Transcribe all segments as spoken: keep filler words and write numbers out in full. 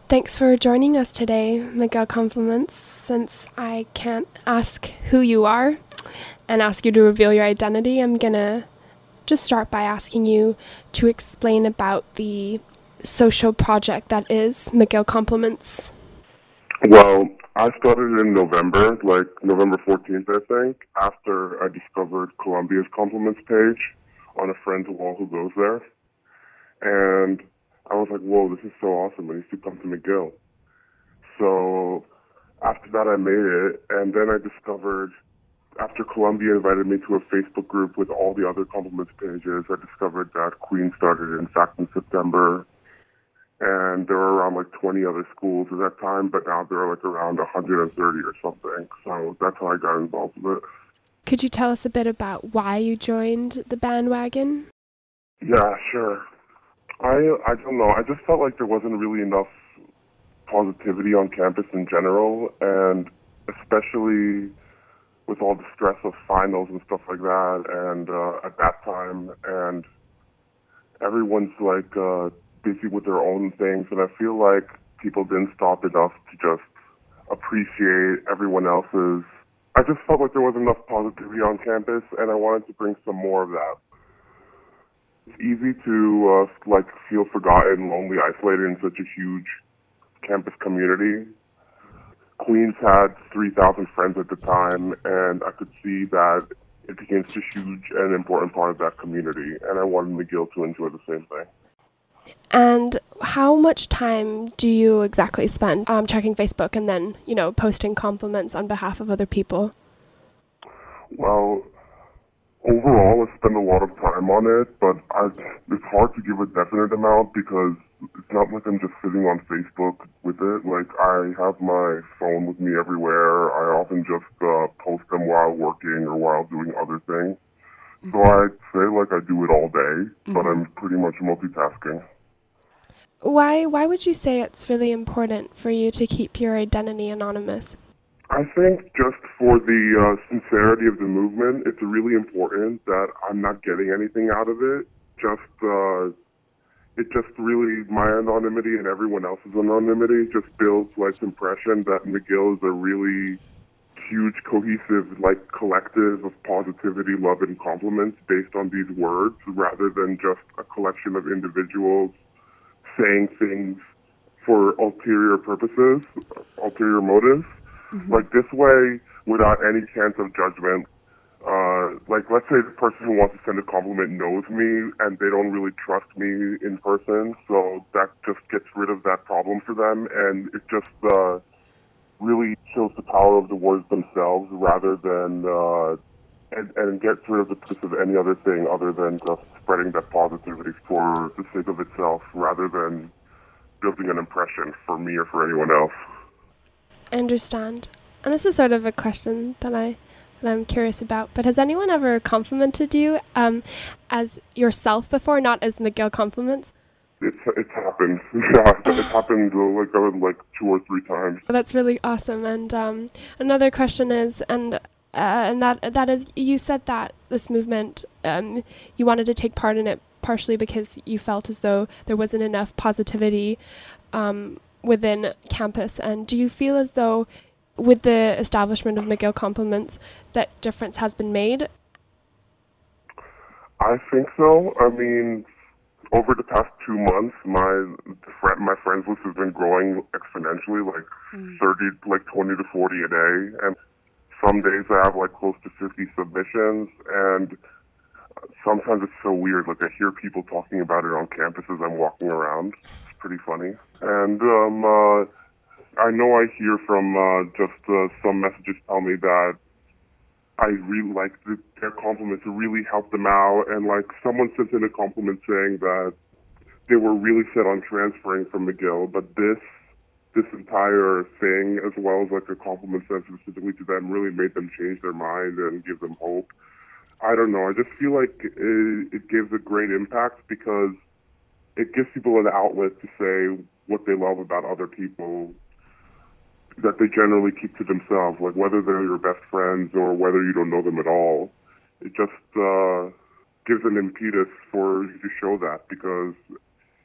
Thanks for joining us today, Miguel Compliments. Since I can't ask who you are and ask you to reveal your identity, I'm going to just start by asking you to explain about the social project that is Miguel Compliments. Well, I started in November, like November fourteenth, I think, after I discovered Columbia's Compliments page on a friend's wall who goes there. And I was like, whoa, this is so awesome. I used to come to McGill. So after that, I made it. And then I discovered, after Columbia invited me to a Facebook group with all the other Compliments pages, I discovered that Queen started, in fact, in September. And there were around like twenty other schools at that time, but now there are like around one hundred thirty or something. So that's how I got involved with it. Could you tell us a bit about why you joined the bandwagon? Yeah, sure. I I don't know. I just felt like there wasn't really enough positivity on campus in general, and especially with all the stress of finals and stuff like that. And uh, at that time, and everyone's like uh, busy with their own things, and I feel like people didn't stop enough to just appreciate everyone else's. I just felt like there wasn't enough positivity on campus, and I wanted to bring some more of that. It's easy to uh, like feel forgotten, lonely, isolated in such a huge campus community. Queens had three thousand friends at the time, and I could see that it became such a huge and important part of that community, and I wanted McGill to enjoy the same thing. And how much time do you exactly spend um, checking Facebook and then, you know, posting compliments on behalf of other people? Well, overall, I spend a lot of time on it, but I, it's hard to give a definite amount because it's not like I'm just sitting on Facebook with it. Like, I have my phone with me everywhere. I often just uh, post them while working or while doing other things. Mm-hmm. So I'd say, like, I do it all day, mm-hmm. but I'm pretty much multitasking. Why, why would you say it's really important for you to keep your identity anonymous? I think just for the uh, sincerity of the movement, it's really important that I'm not getting anything out of it. Just, uh, it just really, my anonymity and everyone else's anonymity just builds like impression that McGill is a really huge, cohesive, like collective of positivity, love, and compliments based on these words, rather than just a collection of individuals saying things for ulterior purposes, ulterior motives. Mm-hmm. Like this way, without any chance of judgment, uh, like let's say the person who wants to send a compliment knows me and they don't really trust me in person, so that just gets rid of that problem for them, and it just uh, really shows the power of the words themselves rather than, uh, and, and gets rid of the purpose of any other thing other than just spreading that positivity for the sake of itself rather than building an impression for me or for anyone else. I understand. And this is sort of a question that I that I'm curious about. But has anyone ever complimented you um, as yourself before, not as Miguel Compliments? It's it's happened. Yeah, it's happened like uh, like two or three times. Well, that's really awesome. And um, another question is, and uh, and that that is, you said that this movement, um, you wanted to take part in it partially because you felt as though there wasn't enough positivity Um, within campus, and do you feel as though with the establishment of McGill Compliments that difference has been made? I think so. I mean, over the past two months, my fr- my friends list has been growing exponentially, like mm. thirty, like twenty to forty a day, and some days I have like close to fifty submissions, and sometimes it's so weird. Like I hear people talking about it on campus as I'm walking around. It's pretty funny. And um, uh, I know I hear from uh, just uh, some messages tell me that I really like the, their compliments. It really helped them out. And like someone sent in a compliment saying that they were really set on transferring from McGill, but this this entire thing, as well as like a compliment sent specifically to them, really made them change their mind and give them hope. I don't know. I just feel like it, it gives a great impact because it gives people an outlet to say what they love about other people that they generally keep to themselves, like whether they're your best friends or whether you don't know them at all. It just uh, gives an impetus for you to show that because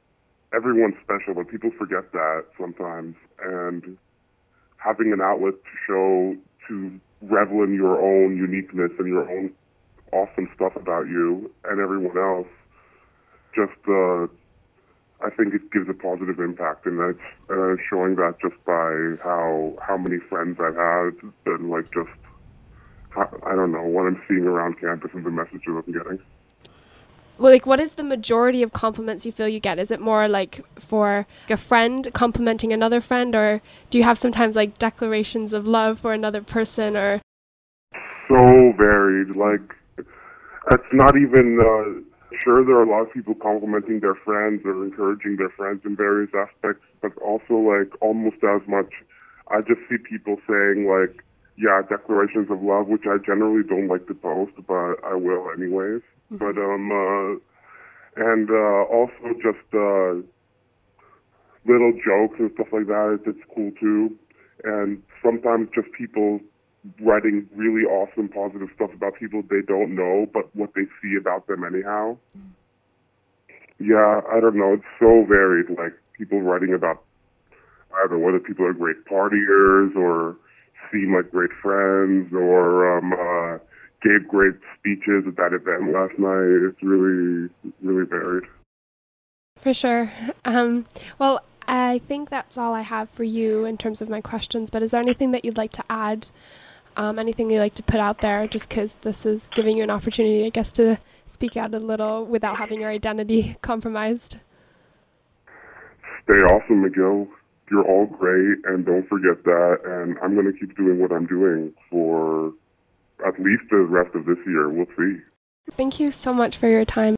everyone's special, but people forget that sometimes. And having an outlet to show, to revel in your own uniqueness and your own awesome stuff about you and everyone else, just, uh, I think it gives a positive impact, and that's uh, showing that just by how how many friends I've had, and like just, I don't know, what I'm seeing around campus and the messages I'm getting. Well, like, what is the majority of compliments you feel you get? Is it more like for a friend complimenting another friend, or do you have sometimes like declarations of love for another person? Or so varied. Like, it's not even. Uh, sure, there are a lot of people complimenting their friends or encouraging their friends in various aspects, but also like almost as much. I just see people saying like, yeah, declarations of love, which I generally don't like to post, but I will anyways. Mm-hmm. But um, uh, and uh, also just uh, little jokes and stuff like that. It's, it's cool too. And sometimes just people writing really awesome, positive stuff about people they don't know, but what they see about them anyhow. Mm. Yeah, I don't know. It's so varied. Like people writing about, I don't know, whether people are great partiers or seem like great friends or um, uh, gave great speeches at that event last night. It's really, really varied. For sure. Um, well, I think that's all I have for you in terms of my questions, but is there anything that you'd like to add? Um, anything you'd like to put out there, just because this is giving you an opportunity, I guess, to speak out a little without having your identity compromised? Stay awesome, Miguel. You're all great, and don't forget that. And I'm going to keep doing what I'm doing for at least the rest of this year. We'll see. Thank you so much for your time.